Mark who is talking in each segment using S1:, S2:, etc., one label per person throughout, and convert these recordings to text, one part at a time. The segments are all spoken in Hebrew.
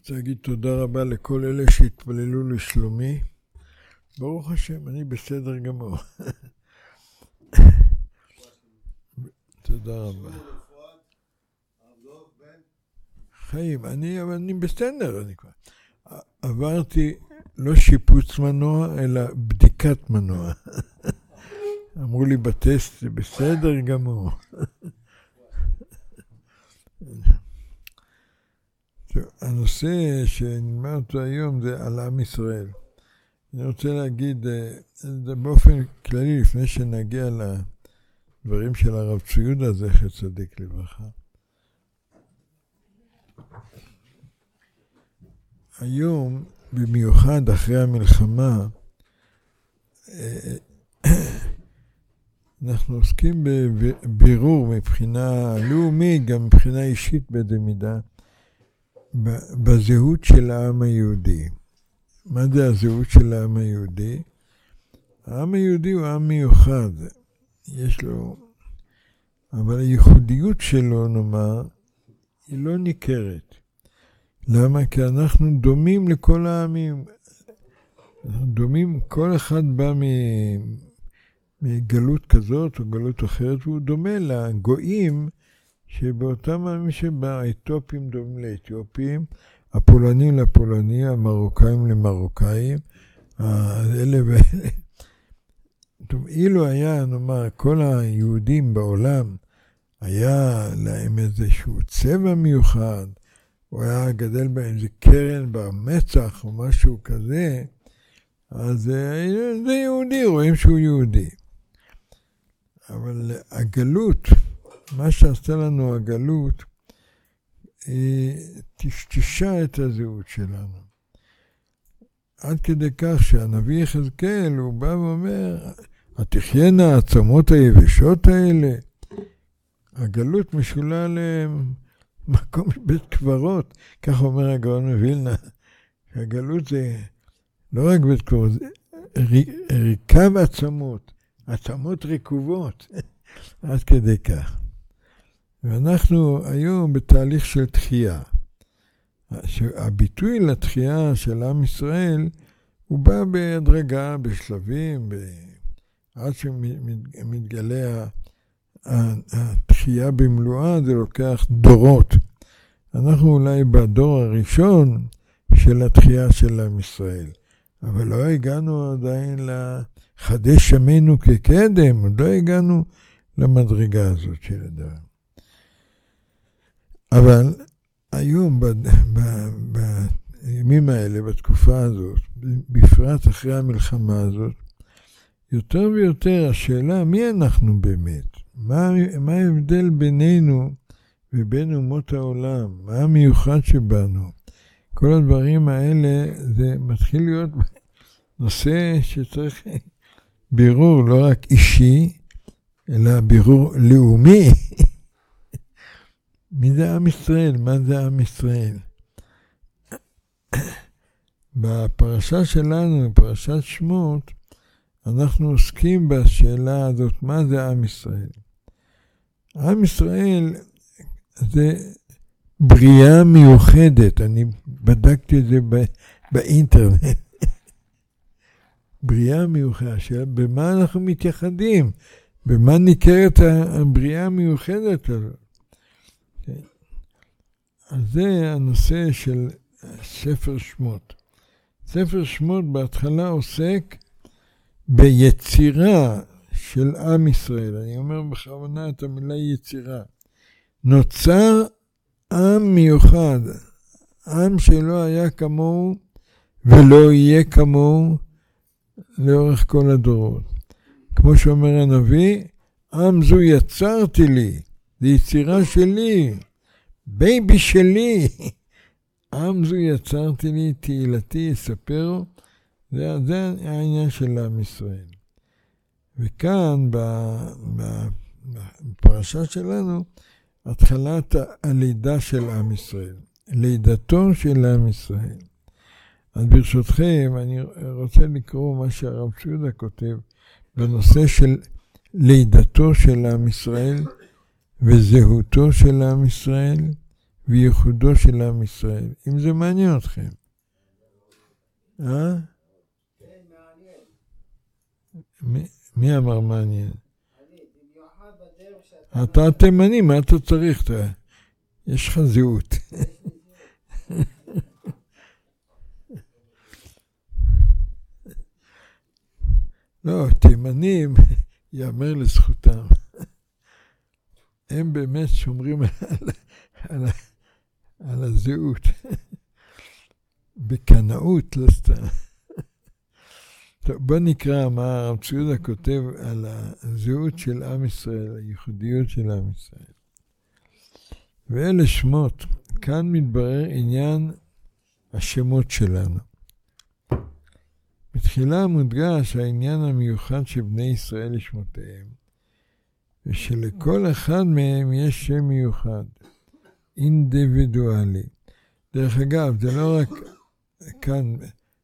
S1: רוצה להגיד תודה רבה לכל אלה שהתפללו לשלומי. ברוך השם, אני בסדר גמור. תודה רבה. חיים, אני בסדר, אני כבר. עברתי לא שיפוץ מנוע, אלא בדיקת מנוע. אמרו לי בטסט, זה בסדר גמור. הנושא שנלמד אותו היום זה על עם ישראל. אני רוצה להגיד באופן כללי, לפני שנגיע לדברים של הרב ציודה, זכר צדיק לברכה. היום, במיוחד אחרי המלחמה, אנחנו עוסקים בבירור מבחינה לאומית, גם מבחינה אישית במידה, בזהות של העם היהודי. מה זה הזהות של העם היהודי? העם היהודי הוא עם מיוחד. יש לו, אבל הייחודיות שלו, נאמר, היא לא ניכרת. למה? כי אנחנו דומים לכל העמים. אנחנו דומים, כל אחד בא מגלות כזאת או גלות אחרת, והוא דומה לגויים, שבאותם העמים שבה האתיופים דומים לאתיופים, הפולנים לפולנים, המרוקאים למרוקאים, אלה ואלה. אילו היה, נאמר, כל היהודים בעולם, היה להם איזשהו צבע מיוחד, הוא היה גדל בהם איזה קרן במצח או משהו כזה, אז זה יהודי, רואים שהוא יהודי. אבל הגלות, מה שעשתה לנו הגלות, היא טשטשה את הזהות שלנו. עד כדי כך שהנביא יחזקאל, הוא בא ואומר, התחיינה העצמות היבשות האלה, הגלות משולה למקום בית קברות, כך אומר הגאון מווילנה, שהגלות זה לא רק בית קברות, זה ריקב עצמות, עצמות ריקובות, עד כדי כך. ואנחנו היום בתהליך של תחייה. הביטוי לתחייה של עם ישראל, הוא בא בהדרגה, בשלבים, עד שמתגלה התחייה במלואה, זה לוקח דורות. אנחנו אולי בדור הראשון של התחייה של עם ישראל, אבל לא הגענו עדיין לחדש ימינו כקדם, עוד לא הגענו למדרגה הזאת של הדבר. אבל היום, בימים האלה, בתקופה הזאת, בפרט אחרי המלחמה הזאת, יותר ויותר השאלה, מי אנחנו באמת? מה ההבדל בינינו ובין אומות העולם? מה המיוחד שבנו? כל הדברים האלה, זה מתחיל להיות נושא שצריך בירור לא רק אישי, אלא בירור לאומי. מי זה עם ישראל? מה זה עם ישראל? בפרשה שלנו, בפרשת שמות, אנחנו עוסקים בשאלה הזאת, מה זה עם ישראל? עם ישראל זה בריאה מיוחדת, אני בדקתי את זה באינטרנט. בריאה מיוחדת, במה אנחנו מתייחדים? במה ניכרת הבריאה המיוחדת הזאת? אז זה הנושא של ספר שמות. ספר שמות בהתחלה עוסק ביצירה של עם ישראל. אני אומר בכוונה את המילה יצירה. נוצר עם מיוחד, עם שלא היה כמוהו ולא יהיה כמוהו לאורך כל הדורות. כמו שאומר הנביא, עם זו יצרתי לי, זה יצירה שלי, בייבי שלי. עם זו יצרתי לי, תהילתי יספרו, זה העניין של עם ישראל. וכאן בפרשה שלנו, התחלת הלידה של עם ישראל, לידתו של עם ישראל. אז ברשותכם, אני רוצה לקרוא מה שהרב ציודה כותב, בנושא של לידתו של עם ישראל, וזהותו של עם ישראל, וייחודו של עם ישראל. אם זה מעניין אתכם.
S2: כן, מעניין.
S1: מי אמר מעניין?
S2: במיוחד בדרך שאתה...
S1: אתה תימני, מה אתה צריך? יש לך זהות. לא, תימנים, יאמר לזכותם. הם באמת שומרים על הזהות. בקנאות, לא סתם. טוב, בוא נקרא מה הרב צבי כותב על הזהות של עם ישראל, הייחודיות של עם ישראל. ואלה שמות, כאן מתברר עניין השמות שלנו. בתחילה מודגש העניין המיוחד שבני ישראל לשמותיהם, ושלכל אחד מהם יש שם מיוחד, אינדיבידואלי. דרך אגב, זה לא רק כאן,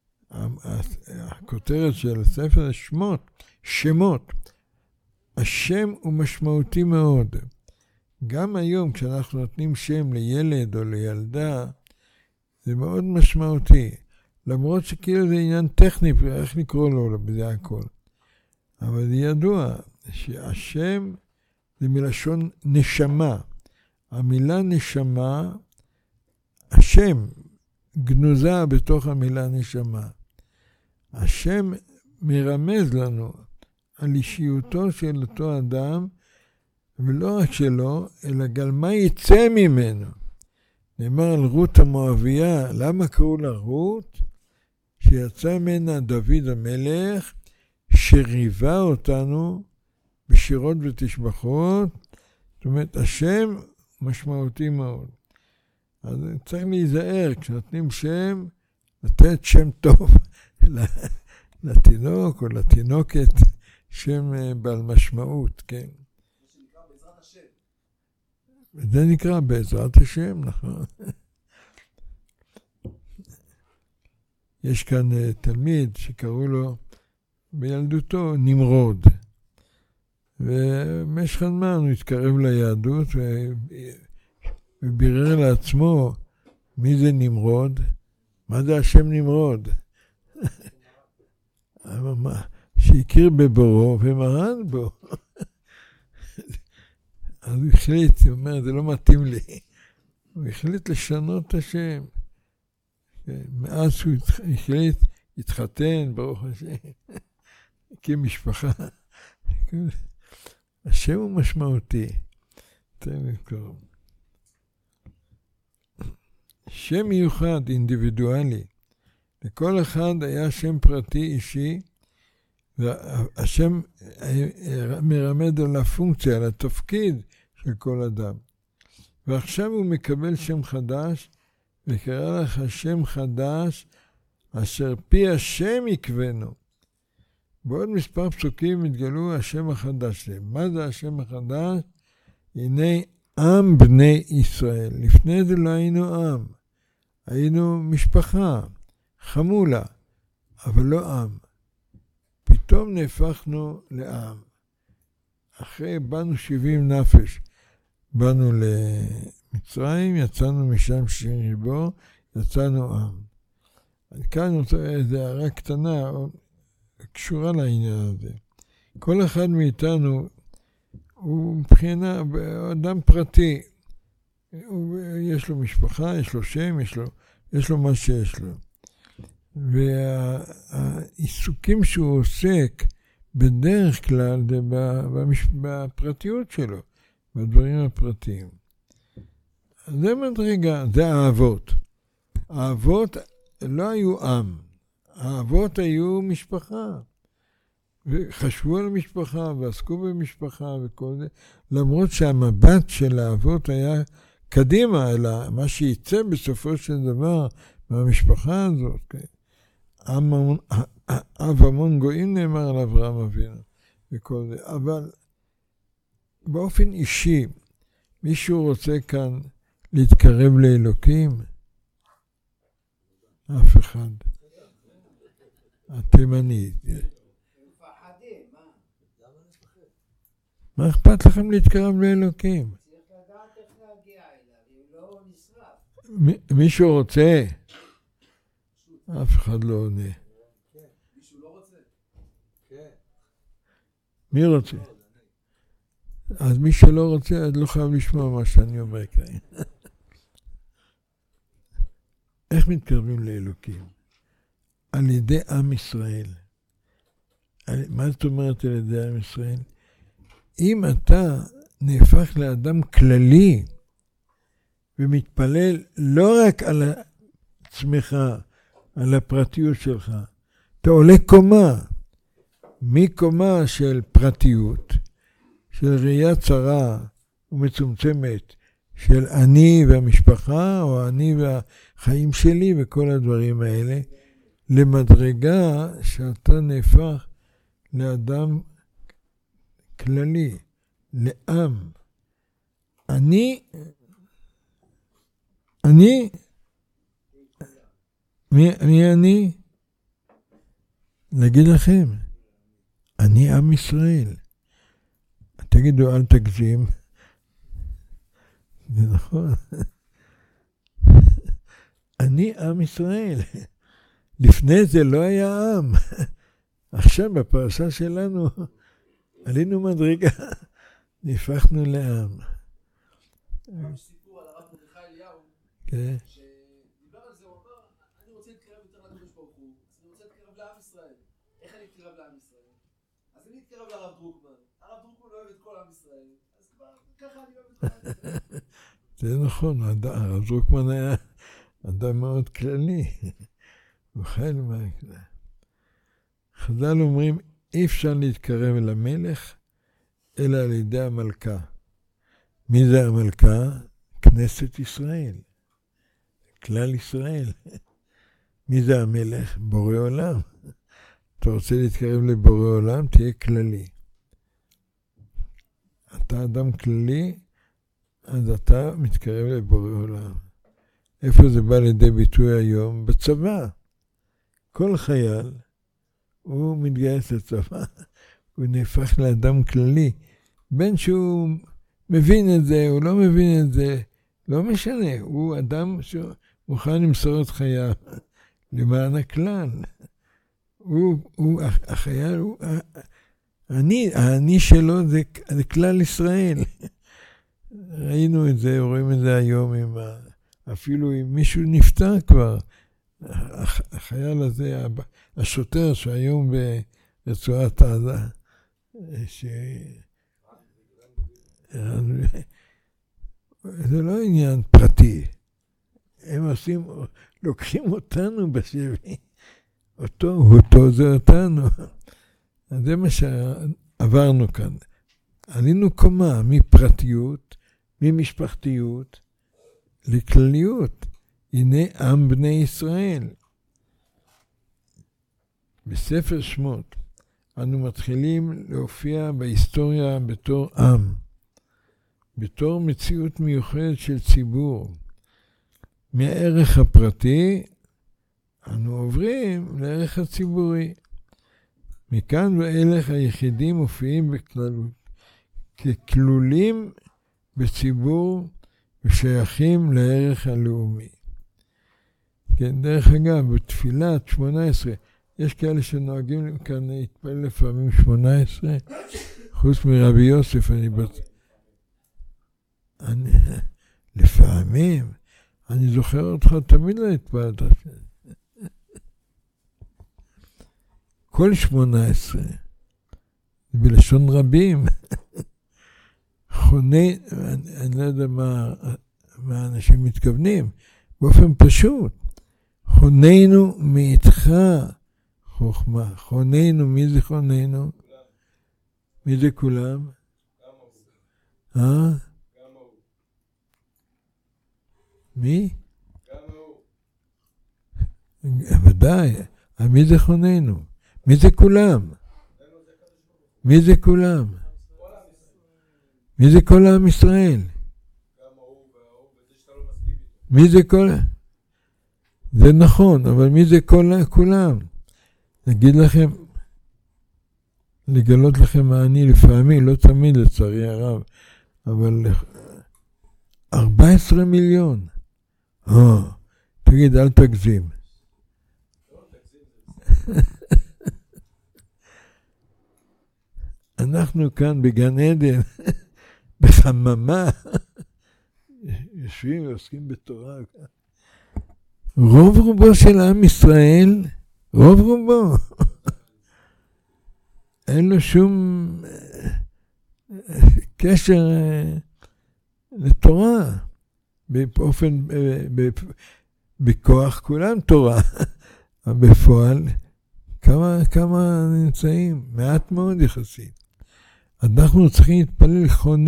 S1: הכותרת של הספר זה שמות. השם הוא משמעותי מאוד. גם היום כשאנחנו נותנים שם לילד או לילדה, זה מאוד משמעותי. למרות שכאילו זה עניין טכני, איך לקרוא לו בזה הכל. אבל זה ידוע שהשם זה מלשון נשמה. המילה נשמה, השם גנוזה בתוך המילה נשמה. השם מרמז לנו על אישיותו של אותו אדם, ולא רק שלו, אלא גם מה יצא ממנו. נאמר על רות המואביה, למה קראו לה רות? שיצא ממנה דוד המלך, שריבה אותנו בשירות ותשבחות. זאת אומרת, השם משמעותי מאוד. אז צריך להיזהר, כשנותנים שם, לתת שם טוב לתינוק או לתינוקת, שם בעל משמעות, כן. זה נקרא בעזרת השם, נכון. יש כאן תלמיד שקראו לו בילדותו נמרוד. ובמשך הזמן הוא התקרב ליהדות ובירר לעצמו מי זה נמרוד, מה זה השם נמרוד. שהכיר בבורו ומרן בו. אז הוא החליט, הוא אומר, זה לא מתאים לי. הוא החליט לשנות את השם. מאז שהוא החליט, התחתן, ברוך השם, הקים משפחה. השם הוא משמעותי. תן לקרוא. שם מיוחד, אינדיבידואלי. לכל אחד היה שם פרטי אישי, והשם מרמד על הפונקציה, על התפקיד של כל אדם. ועכשיו הוא מקבל שם חדש, וקרא לך שם חדש, אשר פי השם יקבנו. בעוד מספר פסוקים התגלו השם החדש. מה זה השם החדש? הנה עם בני ישראל. לפני זה לא היינו עם. היינו משפחה, חמולה, אבל לא עם. פתאום נהפכנו לעם. אחרי באנו 70 נפש. באנו למצרים, יצאנו משם 60 ריבו, יצאנו עם. כאן איזו הערה קטנה, קשורה לעניין הזה. כל אחד מאיתנו הוא מבחינה אדם פרטי. יש לו משפחה, יש לו שם, יש לו מה שיש לו. והעיסוקים שהוא עוסק בדרך כלל זה בפרטיות שלו, בדברים הפרטיים. זה מדרגה, זה האבות. האבות לא היו עם. האבות היו משפחה. וחשבו על משפחה ועסקו במשפחה וכל זה. למרות שהמבט של האבות היה קדימה, אלא מה שיצא בסופו של דבר מהמשפחה הזאת. כן. אב המון גויים נאמר על אברהם אבינו וכל זה. אבל באופן אישי, מישהו רוצה כאן להתקרב לאלוקים? אף אחד. התימני. מה אכפת לכם להתקרב לאלוקים?
S2: צריך לדעת איך להגיע אליו, אם לא נשרף.
S1: מישהו רוצה? אף אחד לא עונה.
S3: מישהו לא רוצה?
S1: מי רוצה? אז מי שלא רוצה, אז לא חייב לשמוע מה שאני אומר כאן. איך מתקרבים לאלוקים? על ידי עם ישראל. מה זאת אומרת על ידי עם ישראל? אם אתה נהפך לאדם כללי, ומתפלל לא רק על עצמך, על הפרטיות שלך, אתה עולה קומה, מקומה של פרטיות, של ראייה צרה ומצומצמת, של אני והמשפחה, או אני והחיים שלי וכל הדברים האלה, למדרגה שאתה נהפך לאדם כללי, לעם. אני, מי אני? נגיד לכם, אני עם ישראל. תגידו, אל תגזים. זה נכון. אני עם ישראל. לפני זה לא היה עם. עכשיו בפרשה שלנו עלינו מדרגה, נהפכנו לעם.
S3: יש סיפור על הרב מרדכי אליהו,
S1: כן.
S3: שדיבר על זה, הוא אמר, אני רוצה להתקרב יותר לקדוש ברוך הוא, אז אני רוצה להתקרב לעם ישראל. איך אני אתקרב לעם ישראל? אז אני אתקרב לרב דרוקמן. הרב דרוקמן לא אוהב את כל עם ישראל, אז כבר ככה אני אוהב את כל עם ישראל.
S1: זה נכון, הרב דרוקמן היה אדם מאוד כללי. הוא חי מהכלל. חז"ל אומרים, אי אפשר להתקרב אל המלך, אלא על ידי המלכה. מי זה המלכה? כנסת ישראל. כלל ישראל. מי זה המלך? בורא עולם. אתה רוצה להתקרב לבורא עולם, תהיה כללי. אתה אדם כללי, אז אתה מתקרב לבורא עולם. איפה זה בא לידי ביטוי היום? בצבא. כל חייל, הוא מתגייס לצבא, הוא נהפך לאדם כללי. בין שהוא מבין את זה, הוא לא מבין את זה, לא משנה. הוא אדם שמוכן למסור את חייו למען הכלל. החייל, אני שלו זה כלל ישראל. ראינו את זה, רואים את זה היום, אפילו אם מישהו נפטר כבר. החייל הזה, השוטר שהיום ברצועת עזה, זה לא עניין פרטי. הם לוקחים אותנו בשבי. אותו זה אותנו. אז זה מה שעברנו כאן. עלינו קומה מפרטיות, ממשפחתיות, לכלליות. הנה עם בני ישראל. בספר שמות, אנו מתחילים להופיע בהיסטוריה בתור עם, בתור מציאות מיוחדת של ציבור. מהערך הפרטי, אנו עוברים לערך הציבורי. מכאן ואילך היחידים מופיעים ככלולים בציבור ושייכים לערך הלאומי. כן, דרך אגב, בתפילת 18, יש כאלה שנוהגים כאן להתפלל לפעמים 18, חוץ מרבי יוסף, לפעמים, אני זוכר אותך, תמיד לא התפלת. כל 18, בלשון רבים, חוני, אני לא יודע מה אנשים מתכוונים, באופן פשוט, חוננו מאיתך חוכמה. חוננו, מי זה חוננו? מי זה כולם? גם הוא. מי?
S3: גם הוא.
S1: ודאי, מי זה חוננו? מי זה כולם? מי זה כולם? מי זה כל עם ישראל?
S3: גם הוא והוא, וזה שאתה לא מסכים איתו.
S1: מי זה כל... זה נכון, אבל מי זה כולם? נגיד לכם, לגלות לכם מה אני לפעמים, לא תמיד לצערי הרב, אבל 14 מיליון. תגיד, אל תגזים. אנחנו כאן בגן עדן, בחממה, יושבים ועוסקים בתורה. רוב רובו של עם ישראל, רוב רובו, אין לו שום קשר לתורה. באופן, בכוח כולם תורה. בפועל, כמה נמצאים? מעט מאוד יחסית. אנחנו צריכים להתפלל,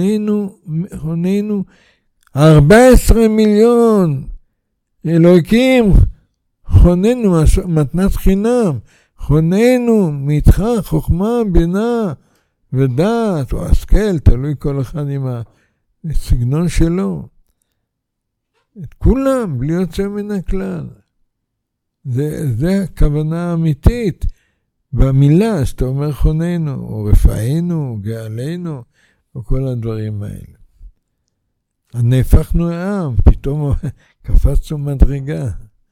S1: חוננו 14 מיליון. אלוהיקים, חוננו מתנת חינם. חוננו מאיתך חוכמה, בינה ודעת, או השכל, תלוי כל אחד עם הסגנון שלו. את כולם, בלי יוצא מן הכלל. זה הכוונה האמיתית. במילה שאתה אומר חוננו, או רפאנו, או גאלנו, או כל הדברים האלה. נהפכנו העם, פתאום קפצנו מדרגה.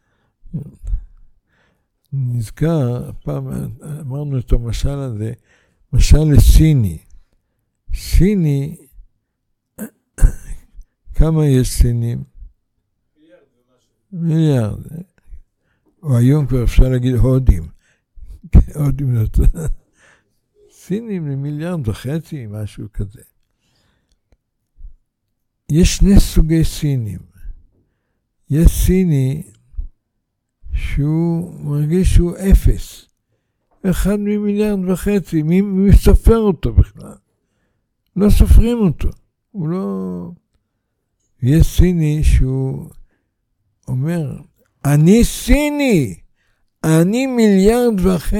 S1: נזכר, פעם אמרנו את המשל הזה, משל לסיני. סיני, כמה יש סינים? מיליארד. או היום כבר אפשר להגיד הודים. הודים יותר. סינים ל1.5 מיליארד, משהו כזה. יש שני סוגי סינים. יש סיני שהוא מרגיש שהוא 0. 1.5 מיליארד. מי סופר אותו בכלל? לא סופרים אותו. הוא לא... יש סיני שהוא אומר, אני סיני, אני 1.5 מיליארד.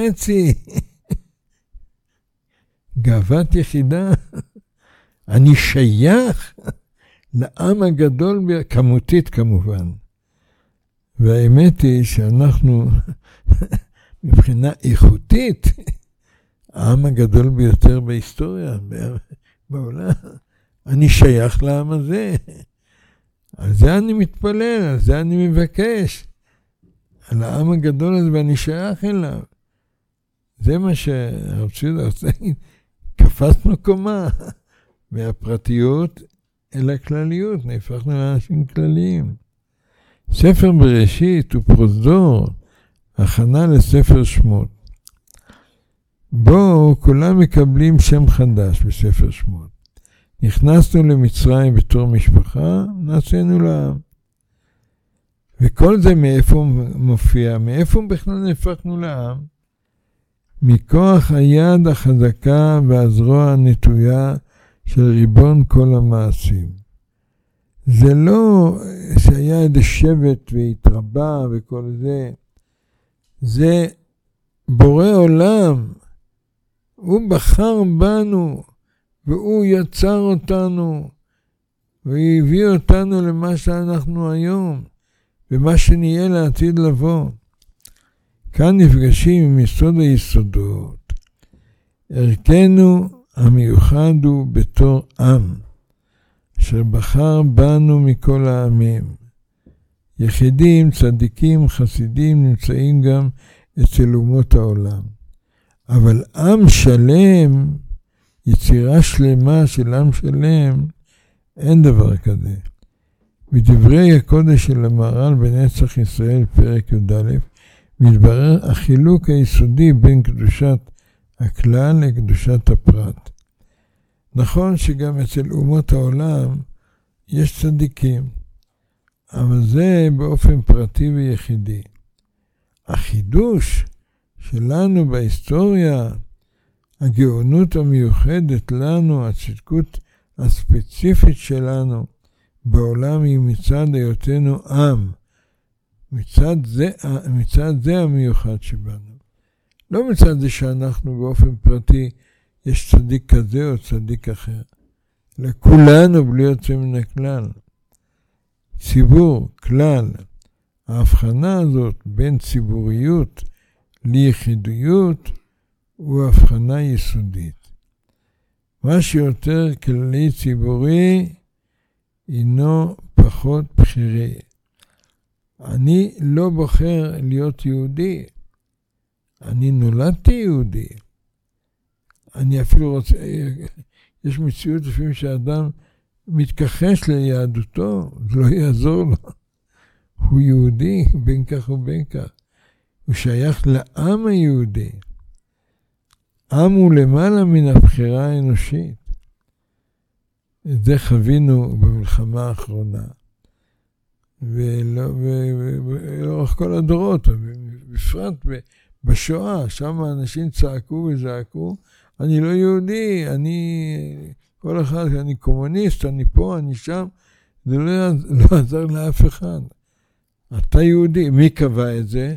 S1: גאוות יחידה. אני שייך לעם הגדול, כמותית כמובן. והאמת היא שאנחנו, מבחינה איכותית, העם הגדול ביותר בהיסטוריה, בעולם. אני שייך לעם הזה. על זה אני מתפלל, על זה אני מבקש. על העם הגדול הזה, ואני שייך אליו. זה מה שהרב ציודה עושה. קפצנו קומה מהפרטיות אל הכלליות, נהפכנו לאנשים כלליים. ספר בראשית הוא פרוזדור, הכנה לספר שמות. בו כולם מקבלים שם חדש בספר שמות. נכנסנו למצרים בתור משפחה, נעשינו לעם. וכל זה מאיפה מופיע? מאיפה בכלל נהפכנו לעם? מכוח היד החזקה והזרוע הנטויה של ריבון כל המעשים. זה לא שהיה איזה שבט והתרבה וכל זה. זה בורא עולם. הוא בחר בנו, והוא יצר אותנו, והביא אותנו למה שאנחנו היום, ומה שנהיה לעתיד לבוא. כאן נפגשים עם יסוד היסודות. ערכנו המיוחד הוא בתור עם, אשר בחר בנו מכל העמים. יחידים, צדיקים, חסידים נמצאים גם אצל אומות העולם. אבל עם שלם, יצירה שלמה של עם שלם, אין דבר כזה. בדברי הקודש של המהר"ל בנצח ישראל, פרק י"א, מתברר החילוק היסודי בין קדושת הכלל לקדושת הפרט. נכון שגם אצל אומות העולם יש צדיקים, אבל זה באופן פרטי ויחידי. החידוש שלנו בהיסטוריה, הגאונות המיוחדת לנו, הצדקות הספציפית שלנו בעולם היא מצד היותנו עם. מצד זה המיוחד שבנו. לא מצד זה שאנחנו באופן פרטי יש צדיק כזה או צדיק אחר. לכולנו בלי יוצא מן הכלל. ציבור, כלל. ההבחנה הזאת בין ציבוריות ליחידויות הוא הבחנה יסודית. מה שיותר כללי ציבורי הינו פחות בחירי. אני לא בוחר להיות יהודי. אני נולדתי יהודי. אני אפילו רוצה, יש מציאות לפעמים שהאדם מתכחש ליהדותו, זה לא יעזור לו. הוא יהודי, בין כך ובין כך. הוא שייך לעם היהודי. עם הוא למעלה מן הבחירה האנושית. את זה חווינו במלחמה האחרונה. ולאורך כל הדורות, בפרט בשואה, שם האנשים צעקו וזעקו, אני לא יהודי, כל אחד, אני קומוניסט, אני פה, אני שם, זה לא עזר לאף אחד. אתה יהודי, מי קבע את זה?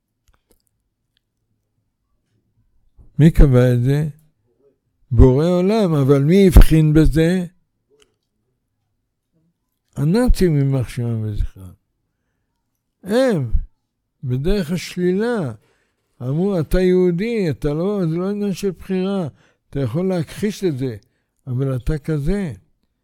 S1: מי קבע את זה? בורא עולם, אבל מי הבחין בזה? הנאצים יימח שמם וזכרם. הם, בדרך השלילה, אמרו, אתה יהודי, זה לא עניין של בחירה, אתה יכול להכחיש את זה, אבל אתה כזה.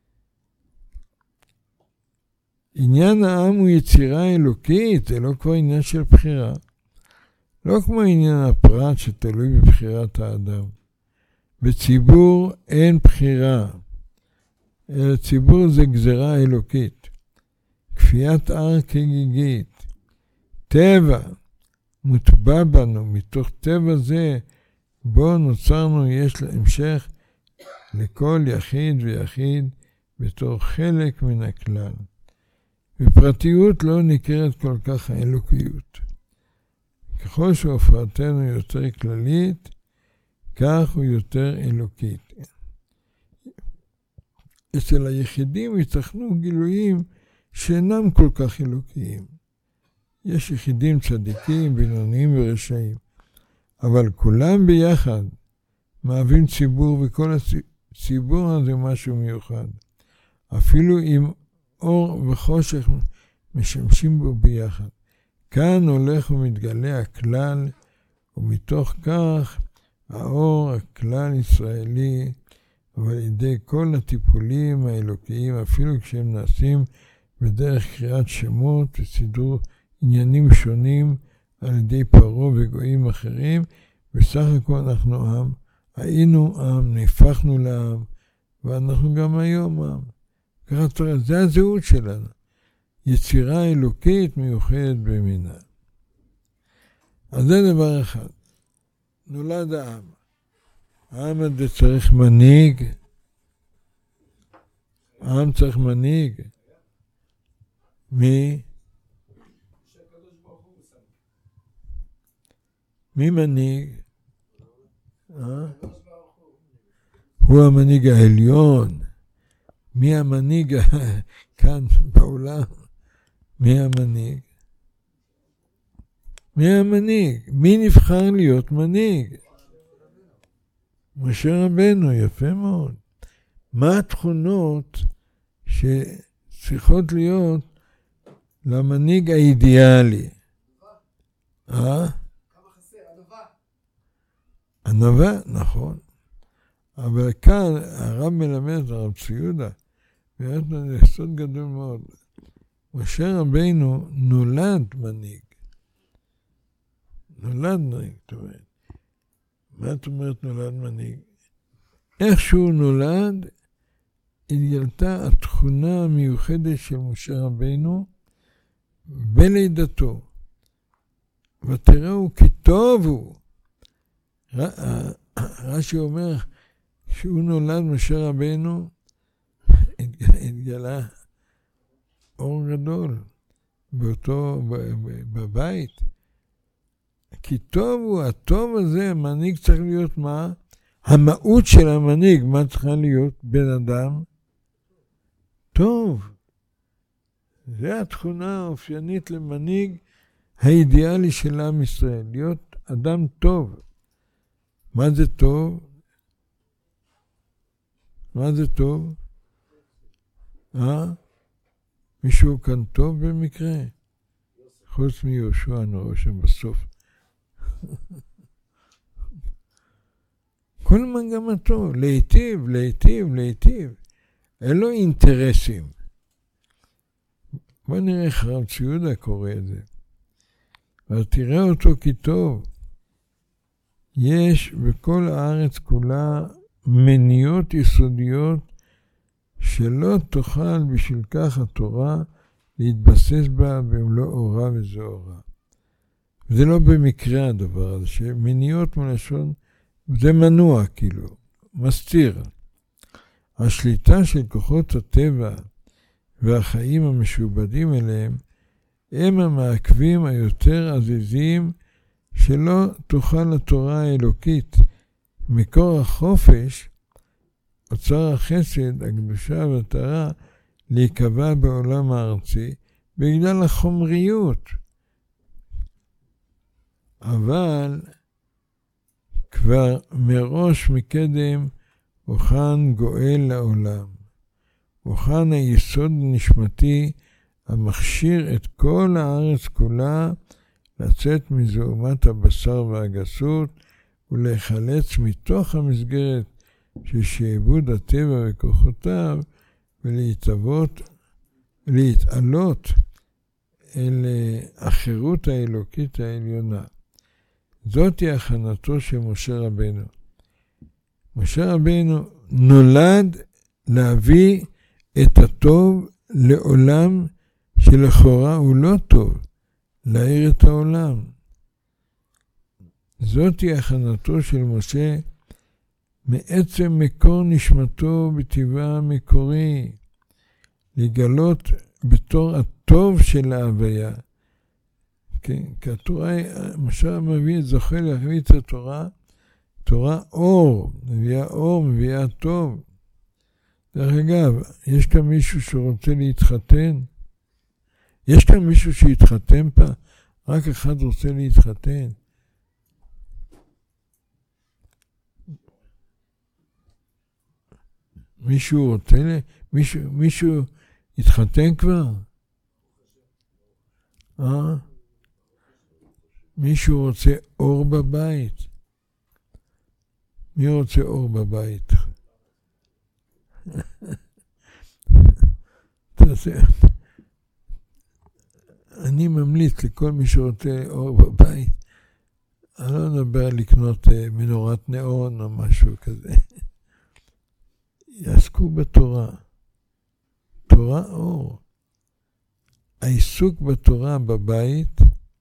S1: עניין העם הוא יצירה אלוקית, זה לא כבר עניין של בחירה. לא כמו עניין הפרט שתלוי בבחירת האדם. בציבור אין בחירה, אלא ציבור זה גזרה אלוקית. כפיית הר כגיגית. טבע מוטבע בנו, מתוך טבע זה בו נוצרנו יש להמשך לכל יחיד ויחיד בתור חלק מן הכלל. בפרטיות לא נקראת כל כך האלוקיות. ככל שהופעתנו יותר כללית, כך הוא יותר אלוקית. אצל היחידים יתכנו גילויים שאינם כל כך אלוקיים. יש יחידים צדיקים, בינוניים ורשעים, אבל כולם ביחד מהווים ציבור, וכל הציבור הזה משהו מיוחד. אפילו אם אור וחושך משמשים בו ביחד. כאן הולך ומתגלה הכלל, ומתוך כך האור הכלל ישראלי, אבל על ידי כל הטיפולים האלוקיים, אפילו כשהם נעשים בדרך קריאת שמות וסידור עניינים שונים על ידי פרעה וגויים אחרים, בסך הכל אנחנו עם, היינו עם, נהפכנו לעם, ואנחנו גם היום עם. ככה תראה, זה הזהות שלנו. יצירה אלוקית מיוחדת במינה. אז זה דבר אחד. נולד העם. העם הזה צריך מנהיג. העם צריך מנהיג. מי? מי מנהיג? הוא המנהיג העליון. מי המנהיג כאן בעולם? מי המנהיג? מי המנהיג? מי נבחר להיות מנהיג? משה רבנו, יפה מאוד. מה התכונות שצריכות להיות למנהיג האידיאלי?
S3: כמה חסר?
S1: ענווה, נכון. אבל כאן הרב מלמד, הרב ציודה, ויש לנו סוד גדול מאוד. משה רבנו נולד מנהיג. נולד מנהיג, זאת אומרת. מה את אומרת נולד מנהיג? איך שהוא נולד, התגלתה התכונה המיוחדת של משה רבנו בלידתו. ותראו כי טוב הוא. רש"י אומר, כשהוא נולד משה רבנו, התגלה אור גדול בבית. כי טוב הוא, הטוב הזה, המנהיג צריך להיות מה? המהות של המנהיג, מה צריכה להיות? בן אדם טוב. זה התכונה האופיינית למנהיג האידיאלי של עם ישראל, להיות אדם טוב. מה זה טוב? מה זה טוב? מישהו כאן טוב במקרה? חוץ מיהושע נורא שם בסוף. כל מגמתו, להיטיב. אין לו אינטרסים. בוא נראה איך רב ציודה קורא את זה. ותראה אותו כי טוב. יש בכל הארץ כולה מניעות יסודיות שלא תוכל בשביל כך התורה להתבסס בה במלוא אורה וזוהרה. זה לא במקרה הדבר הזה, שמניעות מלשון, זה מנוע כאילו, מסתיר. השליטה של כוחות הטבע והחיים המשובדים אליהם, הם המעכבים היותר עזיזים שלא תוכל התורה האלוקית, מקור החופש, אוצר החסד, הקדושה והטהרה, להיקבע בעולם הארצי, בגלל החומריות. אבל כבר מראש מקדם הוכן גואל לעולם. הוכן היסוד נשמתי המכשיר את כל הארץ כולה לצאת מזעומת הבשר והגסות ולהיחלץ מתוך המסגרת של שעבוד הטבע וכוחותיו ולהתעלות אל החירות האלוקית העליונה. זאת היא הכנתו של משה רבנו. משה רבנו נולד להביא את הטוב לעולם שלכאורה הוא לא טוב, להאיר את העולם. זאת היא הכנתו של משה מעצם מקור נשמתו בטבעה המקורי, לגלות בתור הטוב של ההוויה. כן? כי התורה, משה מביא את זוכה להביא את התורה, תורה אור, מביאה אור, מביאה טוב. דרך אגב, יש כאן מישהו שרוצה להתחתן? יש כאן מישהו שהתחתן פעם? רק אחד רוצה להתחתן. מישהו רוצה, מישהו התחתן כבר? מישהו רוצה אור בבית? מי רוצה אור בבית? אני ממליץ לכל מי שרוצה אור בבית, אני לא מדבר לקנות מנורת נאון או משהו כזה. יעסקו בתורה. תורה אור. העיסוק בתורה בבית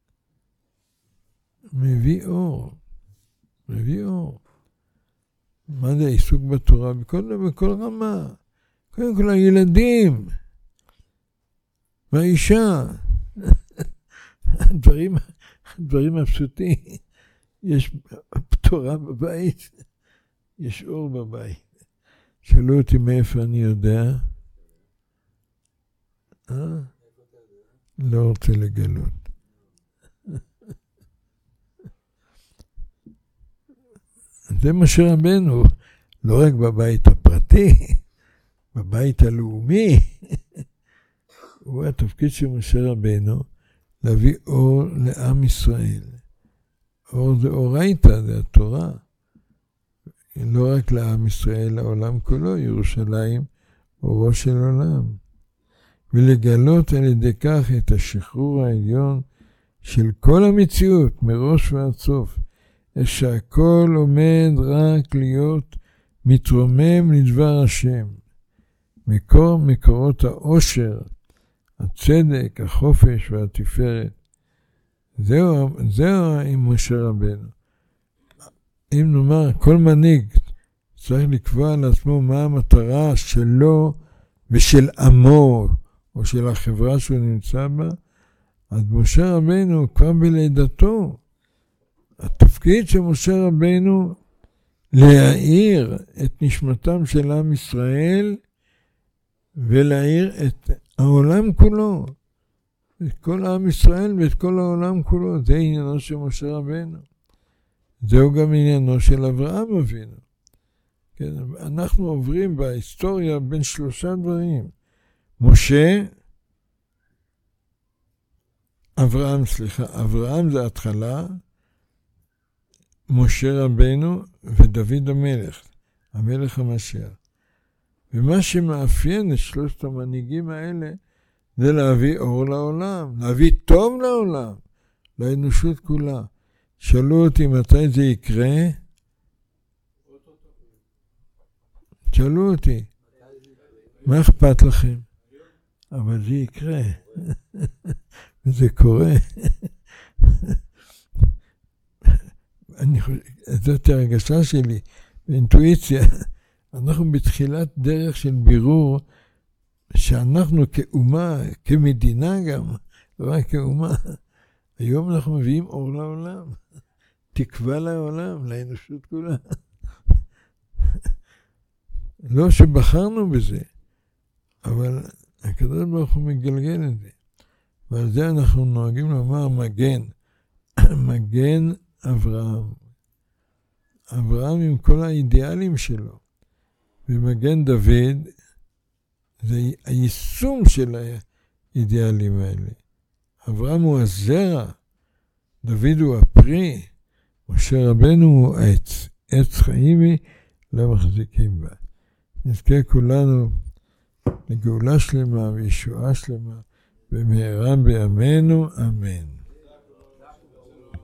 S1: מביא אור. מביא אור. מה זה העיסוק בתורה? בכל רמה. קודם כל הילדים. והאישה. הדברים הפשוטים. יש תורה בבית. יש אור בבית. שאלו אותי מאיפה אני יודע. לא רוצה לגלות. זה משה רבנו, לא רק בבית הפרטי, בבית הלאומי. הוא התפקיד של משה רבנו, להביא אור לעם ישראל. אור זה אורייתא, זה התורה. לא רק לעם ישראל, לעולם כולו, ירושלים, אורו של עולם. ולגלות על ידי כך את השחרור העליון של כל המציאות, מראש ועד סוף. שהכל עומד רק להיות מתרומם לדבר השם. מקורות העושר, הצדק, החופש והתפארת. זהו עם משה רבנו. אם נאמר, כל מנהיג צריך לקבוע לעצמו מה המטרה שלו ושל עמו, או של החברה שהוא נמצא בה, אז משה רבנו כבר בלידתו, התפקיד של משה רבנו להאיר את נשמתם של עם ישראל, ולהאיר את העולם כולו, את כל עם ישראל ואת כל העולם כולו. זה עניינו של משה רבנו. זהו גם עניינו של אברהם אבינו. כן, אנחנו עוברים בהיסטוריה בין שלושה דברים. אברהם זה התחלה, משה רבנו ודוד המלך המשיח. ומה שמאפיין את שלושת המנהיגים האלה, זה להביא אור לעולם, להביא טוב לעולם, לאנושות כולה. שאלו אותי מתי זה יקרה? שאלו אותי, מה אכפת לכם? אבל זה יקרה, וזה קורה. זאת הרגשה שלי, באינטואיציה. אנחנו בתחילת דרך של בירור, שאנחנו כאומה, כמדינה גם, לא רק כאומה, היום אנחנו מביאים אור לעולם, תקווה לעולם, לאנושות כולה. לא שבחרנו בזה, אבל הקדוש ברוך הוא מגלגל את זה. ועל זה אנחנו נוהגים לומר מגן, מגן אברהם. אברהם עם כל האידיאלים שלו, ומגן דוד, זה היישום של האידיאלים האלה. אברהם הוא הזרע, דוד הוא הפרי, משה רבנו הוא עץ, עץ חיים היא לא מחזיקים בה. נזכה כולנו לגאולה שלמה וישועה שלמה, במהרה בימינו, אמן.